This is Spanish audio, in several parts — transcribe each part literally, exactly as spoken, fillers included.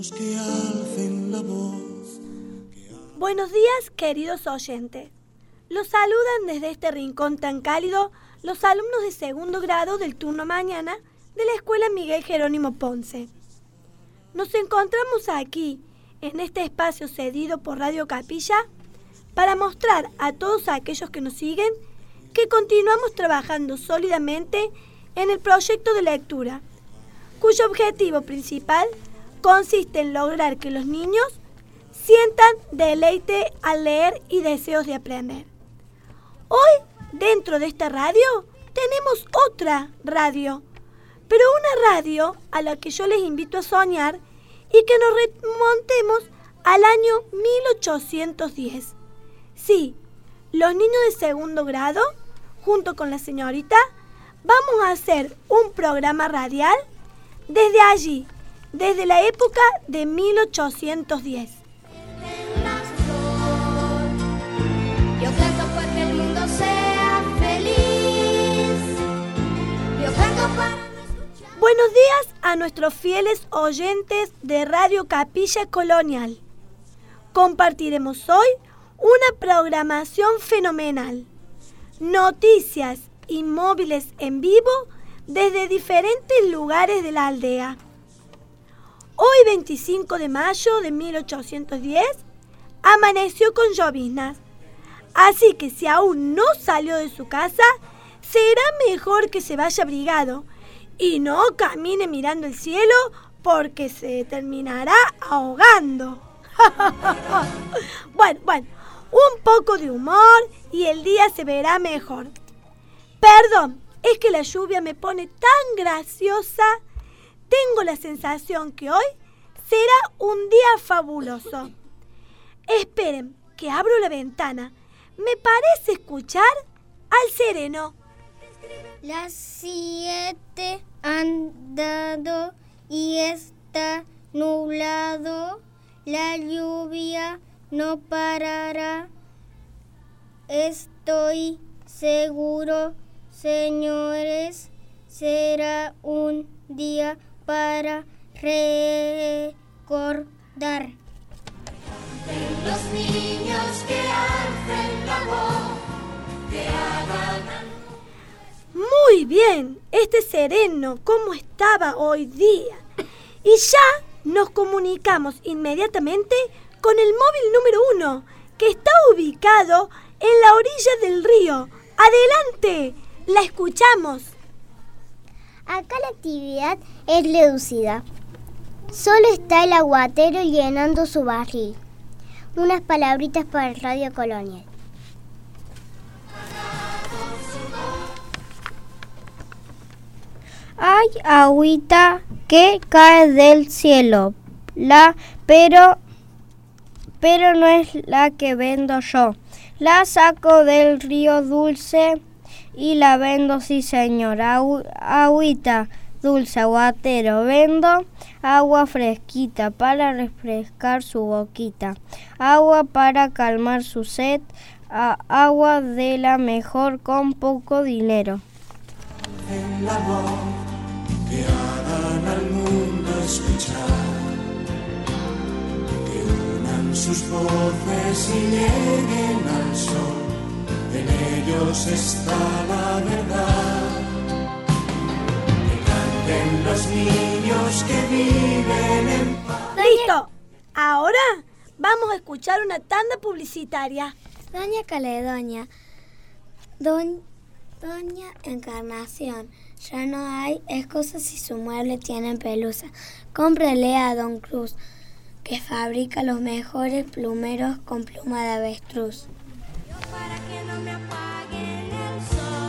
Que alcen la voz. Buenos días, queridos oyentes. Los saludan desde este rincón tan cálido los alumnos de segundo grado del turno mañana de la Escuela Miguel Jerónimo Ponce. Nos encontramos aquí, en este espacio cedido por Radio Capilla, para mostrar a todos aquellos que nos siguen que continuamos trabajando sólidamente en el proyecto de lectura, cuyo objetivo principal consiste en lograr que los niños sientan deleite al leer y deseos de aprender. Hoy, dentro de esta radio, tenemos otra radio, pero una radio a la que yo les invito a soñar y que nos remontemos al año mil ochocientos diez. Sí, los niños de segundo grado, junto con la señorita, vamos a hacer un programa radial desde allí, desde la época de mil ochocientos diez. Yo canto para que el mundo sea feliz. Yo canto para no escuchar. Buenos días a nuestros fieles oyentes de Radio Capilla Colonial. Compartiremos hoy una programación fenomenal. Noticias y móviles en vivo desde diferentes lugares de la aldea. Hoy, veinticinco de mayo de mil ochocientos diez, amaneció con lloviznas. Así que si aún no salió de su casa, será mejor que se vaya abrigado y no camine mirando el cielo porque se terminará ahogando. Bueno, bueno, un poco de humor y el día se verá mejor. Perdón, es que la lluvia me pone tan graciosa. Tengo la sensación que hoy será un día fabuloso. Esperen, que abro la ventana. Me parece escuchar al sereno. Las siete han dado y está nublado. La lluvia no parará. Estoy seguro, señores, será un día para recordar. Los niños que alcen la voz, que hagan. Muy bien, este sereno, ¿cómo estaba hoy día? Y ya nos comunicamos inmediatamente con el móvil número uno, que está ubicado en la orilla del río. ¡Adelante! ¡La escuchamos! Acá la actividad es reducida. Solo está el aguatero llenando su barril. Unas palabritas para el Radio Colonial. Hay agüita que cae del cielo, la pero pero no es la que vendo yo. La saco del río dulce y la vendo, sí señor. Agu, agüita dulce, aguatero, vendo agua fresquita para refrescar su boquita, agua para calmar su sed, a, agua de la mejor con poco dinero. En la voz que hagan al mundo escuchar, que unan sus voces y lleguen al sol, en ellos está la verdad. En los niños que viven en paz. ¡Listo! Ahora vamos a escuchar una tanda publicitaria. Doña Caledonia, Don, Doña Encarnación, ya no hay excusas si su mueble tiene pelusa. Cómprele a Don Cruz, que fabrica los mejores plumeros con pluma de avestruz. Para que no me apaguen el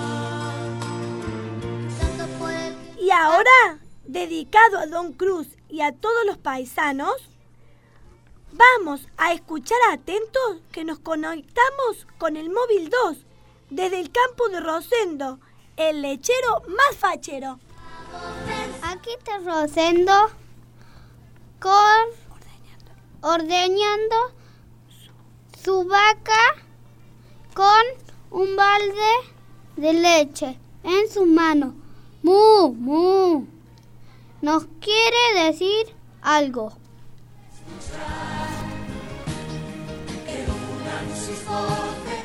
sol. Y ahora, dedicado a Don Cruz y a todos los paisanos, vamos a escuchar atentos que nos conectamos con el móvil dos desde el campo de Rosendo, el lechero más fachero. Aquí está Rosendo con ordeñando su vaca con un balde de leche en sus manos. ¡Mu! ¡Mu! Nos quiere decir algo. sus voces.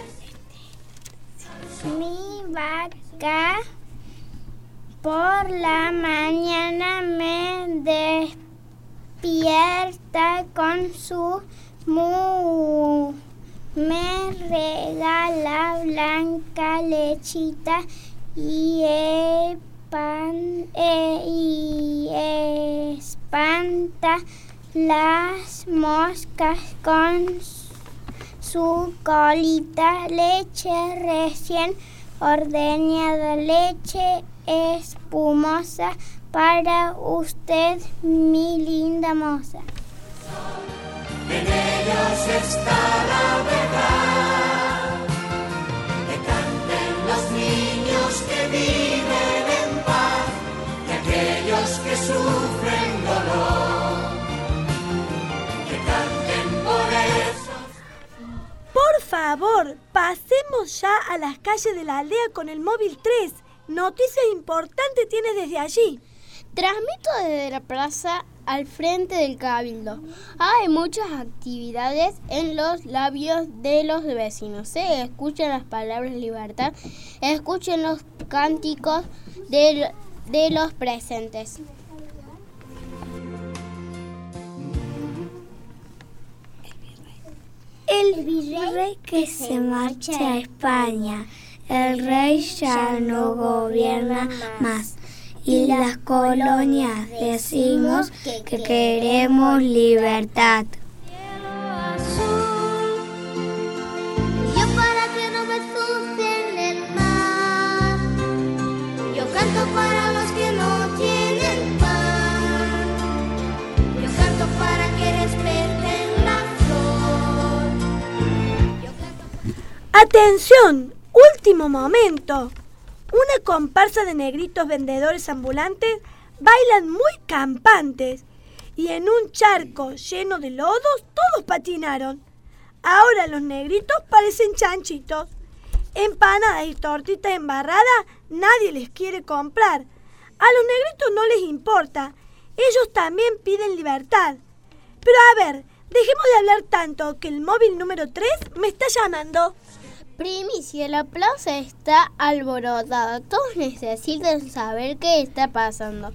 Mi vaca por la mañana me despierta con su mu. Me regala blanca lechita y, epan, e, y espanta las moscas con su colita. Leche recién ordeñada, leche espumosa para usted, mi linda moza. En ellos está la verdad, que canten los niños que viven en paz y aquellos que sufren dolor, que canten por eso. Por favor, pasemos ya a las calles de la aldea con el móvil tres. Noticias importantes tiene desde allí. Transmito desde la plaza al frente del Cabildo. Hay muchas actividades en los labios de los vecinos. Se escuchan las palabras libertad, escuchen los cánticos de, de los presentes. El virrey que se marcha a España, el rey ya no gobierna más. Y las colonias decimos que queremos libertad. Yo para que no me ensucien el mar, yo canto para los que no tienen pan, yo canto para que respeten la flor. Yo canto... ¡Atención! ¡Último momento! Una comparsa de negritos vendedores ambulantes bailan muy campantes y en un charco lleno de lodos todos patinaron. Ahora los negritos parecen chanchitos. Empanadas y tortitas embarradas nadie les quiere comprar. A los negritos no les importa. Ellos también piden libertad. Pero a ver, dejemos de hablar tanto que el móvil número tres me está llamando. Primicia, la plaza está alborotada. Todos necesitan saber qué está pasando.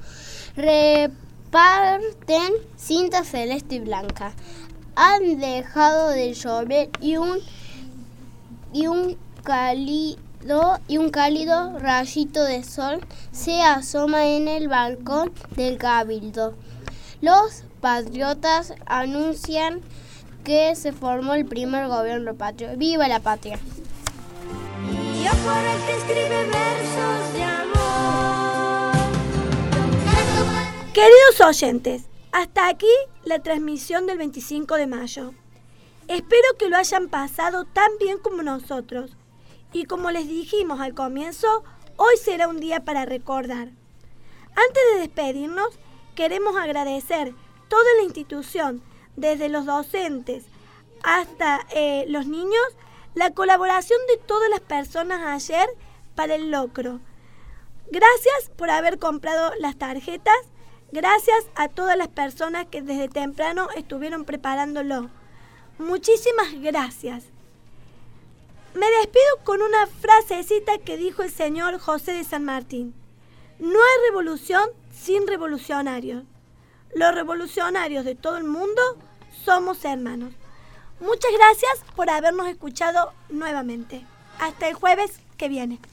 Reparten cinta celeste y blanca. Han dejado de llover y un y un cálido y un cálido rayito de sol se asoma en el balcón del Cabildo. Los patriotas anuncian que se formó el primer gobierno patrio. ¡Viva la patria! Yo por el que escribe versos de amor. Queridos oyentes, hasta aquí la transmisión del veinticinco de mayo. Espero que lo hayan pasado tan bien como nosotros. Y como les dijimos al comienzo, hoy será un día para recordar. Antes de despedirnos, queremos agradecer toda la institución, desde los docentes hasta eh, los niños, la colaboración de todas las personas ayer para el locro. Gracias por haber comprado las tarjetas, gracias a todas las personas que desde temprano estuvieron preparándolo. Muchísimas gracias. Me despido con una frasecita que dijo el señor José de San Martín. No hay revolución sin revolucionarios. Los revolucionarios de todo el mundo somos hermanos. Muchas gracias por habernos escuchado nuevamente. Hasta el jueves que viene.